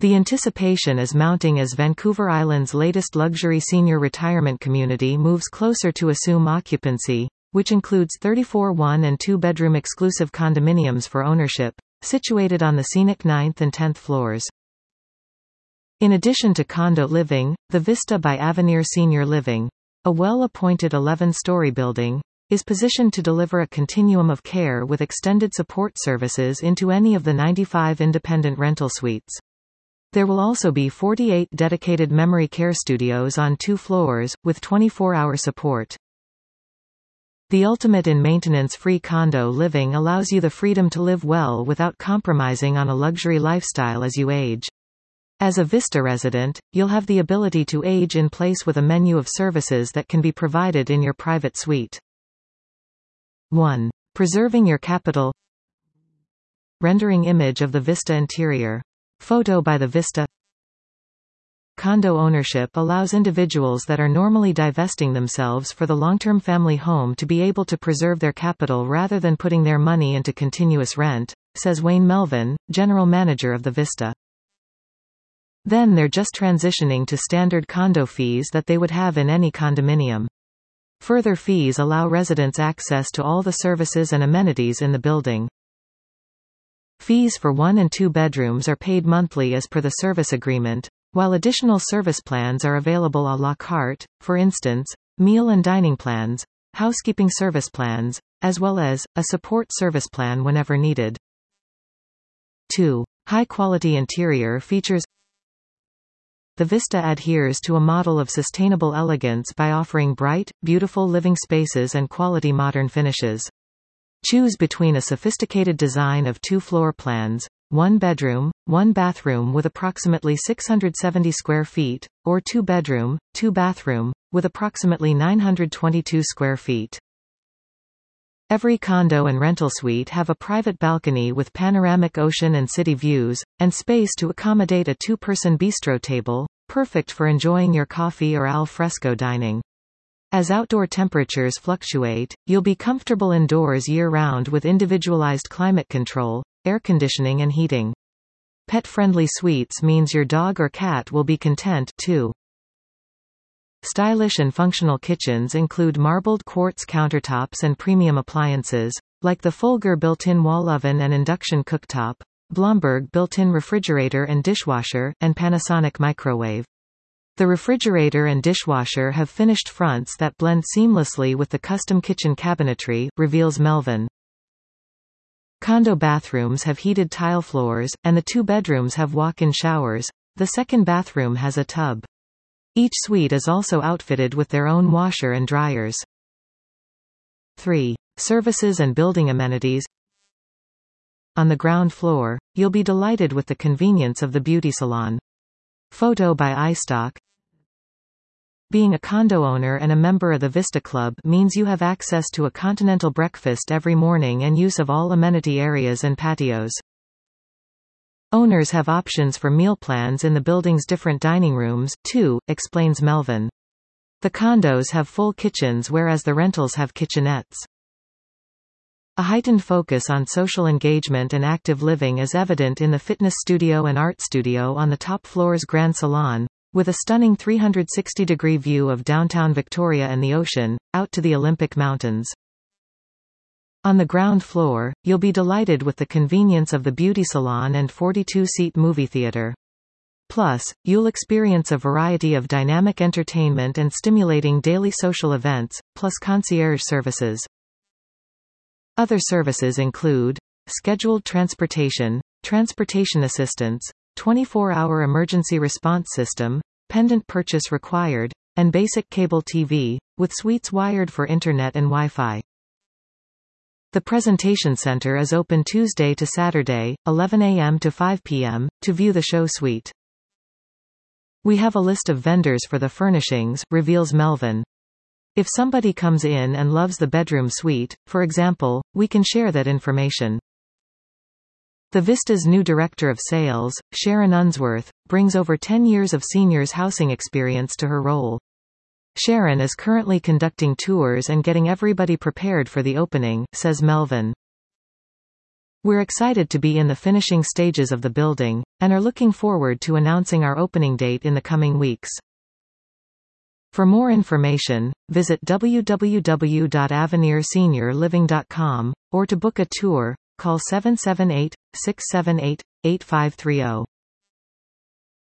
The anticipation is mounting as Vancouver Island's latest luxury senior retirement community moves closer to assume occupancy, which includes 34 one- and two-bedroom exclusive condominiums for ownership, situated on the scenic 9th and 10th floors. In addition to condo living, the Vista by Avenir Senior Living, a well-appointed 11-story building, is positioned to deliver a continuum of care with extended support services into any of the 95 independent rental suites. There will also be 48 dedicated memory care studios on 2 floors, with 24-hour support. The ultimate in maintenance-free condo living allows you the freedom to live well without compromising on a luxury lifestyle as you age. As a Vista resident, you'll have the ability to age in place with a menu of services that can be provided in your private suite. 1. Preserving your capital. Rendering image of the Vista interior. Photo by the Vista. Condo ownership allows individuals that are normally divesting themselves for the long-term family home to be able to preserve their capital rather than putting their money into continuous rent, says Wayne Melvin, general manager of the Vista. Then they're just transitioning to standard condo fees that they would have in any condominium. Further fees allow residents access to all the services and amenities in the building. Fees for 1 and 2 bedrooms are paid monthly as per the service agreement, while additional service plans are available à la carte, for instance, meal and dining plans, housekeeping service plans, as well as a support service plan whenever needed. 2. High-quality interior features. The Vista adheres to a model of sustainable elegance by offering bright, beautiful living spaces and quality modern finishes. Choose between a sophisticated design of 2 floor plans, 1 bedroom, 1 bathroom with approximately 670 square feet, or 2 bedroom, 2 bathroom, with approximately 922 square feet. Every condo and rental suite have a private balcony with panoramic ocean and city views, and space to accommodate a 2-person bistro table, perfect for enjoying your coffee or al fresco dining. As outdoor temperatures fluctuate, you'll be comfortable indoors year-round with individualized climate control, air conditioning and heating. Pet-friendly suites means your dog or cat will be content, too. Stylish and functional kitchens include marbled quartz countertops and premium appliances, like the Folger built-in wall oven and induction cooktop, Blomberg built-in refrigerator and dishwasher, and Panasonic microwave. The refrigerator and dishwasher have finished fronts that blend seamlessly with the custom kitchen cabinetry, reveals Melvin. Condo bathrooms have heated tile floors, and the 2 bedrooms have walk-in showers. The second bathroom has a tub. Each suite is also outfitted with their own washer and dryers. 3. Services and building amenities. On the ground floor, you'll be delighted with the convenience of the beauty salon. Photo by iStock. Being a condo owner and a member of the Vista Club means you have access to a continental breakfast every morning and use of all amenity areas and patios. Owners have options for meal plans in the building's different dining rooms, too, explains Melvin. The condos have full kitchens whereas the rentals have kitchenettes. A heightened focus on social engagement and active living is evident in the fitness studio and art studio on the top floor's Grand Salon, with a stunning 360-degree view of downtown Victoria and the ocean, out to the Olympic Mountains. On the ground floor, you'll be delighted with the convenience of the beauty salon and 42-seat movie theater. Plus, you'll experience a variety of dynamic entertainment and stimulating daily social events, plus concierge services. Other services include scheduled transportation, transportation assistance, 24-hour emergency response system, pendant purchase required, and basic cable TV, with suites wired for internet and Wi-Fi. The presentation center is open Tuesday to Saturday, 11 a.m. to 5 p.m., to view the show suite. We have a list of vendors for the furnishings, reveals Melvin. If somebody comes in and loves the bedroom suite, for example, we can share that information. The Vista's new director of sales, Sharon Unsworth, brings over 10 years of seniors housing experience to her role. Sharon is currently conducting tours and getting everybody prepared for the opening, says Melvin. We're excited to be in the finishing stages of the building, and are looking forward to announcing our opening date in the coming weeks. For more information, visit www.avenir-seniorliving.com, or to book a tour, call 778-678-8530.